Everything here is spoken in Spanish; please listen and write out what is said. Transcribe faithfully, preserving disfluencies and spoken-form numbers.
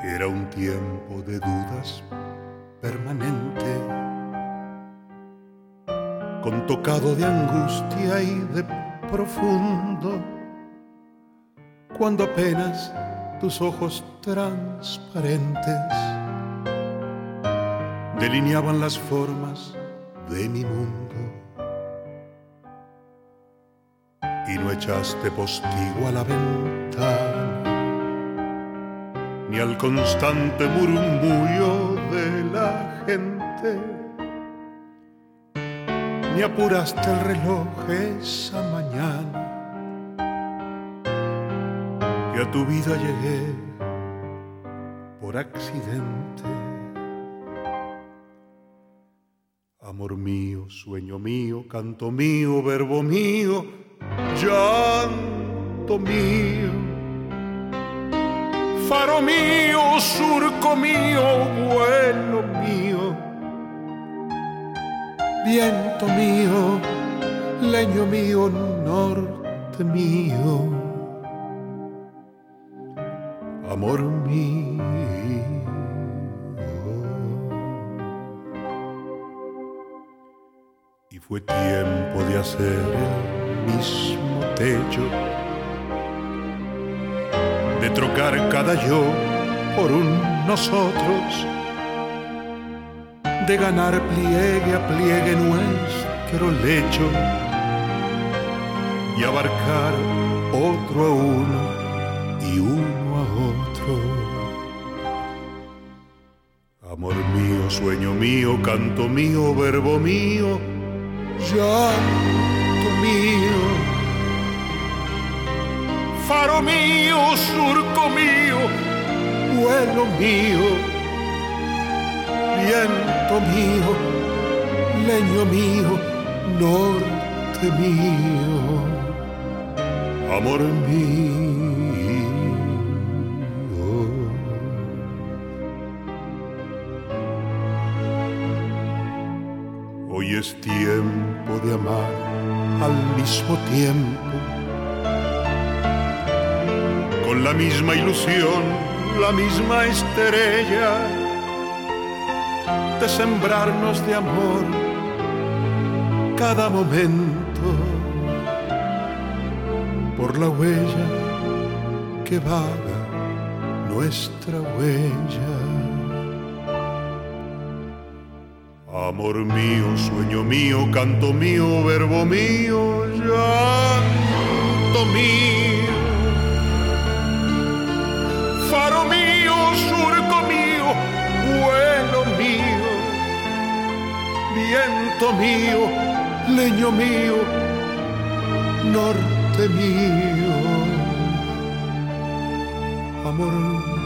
Era un tiempo de dudas permanente, con tocado de angustia y de profundo, cuando apenas tus ojos transparentes delineaban las formas de mi mundo, y no echaste postigo a la ventana ni al constante murmullo de la gente, ni apuraste el reloj esa mañana, y a tu vida llegué por accidente. Amor mío, sueño mío, canto mío, verbo mío, llanto mío, faro mío, surco mío, vuelo mío, viento mío, leño mío, norte mío, amor mío. Y fue tiempo de hacer el mismo techo, de trocar cada yo por un nosotros, de ganar pliegue a pliegue nuestro lecho y abarcar otro a uno y uno a otro. Amor mío, sueño mío, canto mío, verbo mío, llanto mío, faro mío, surco mío, vuelo mío, viento mío, leño mío, norte mío, amor mío. Hoy es tiempo de amar al mismo tiempo, con la misma ilusión, la misma estrella, de sembrarnos de amor cada momento, por la huella que vaga nuestra huella. Amor mío, sueño mío, canto mío, verbo mío, llanto mío, faro mío, surco mío, vuelo mío, viento mío, leño mío, norte mío, amor mío.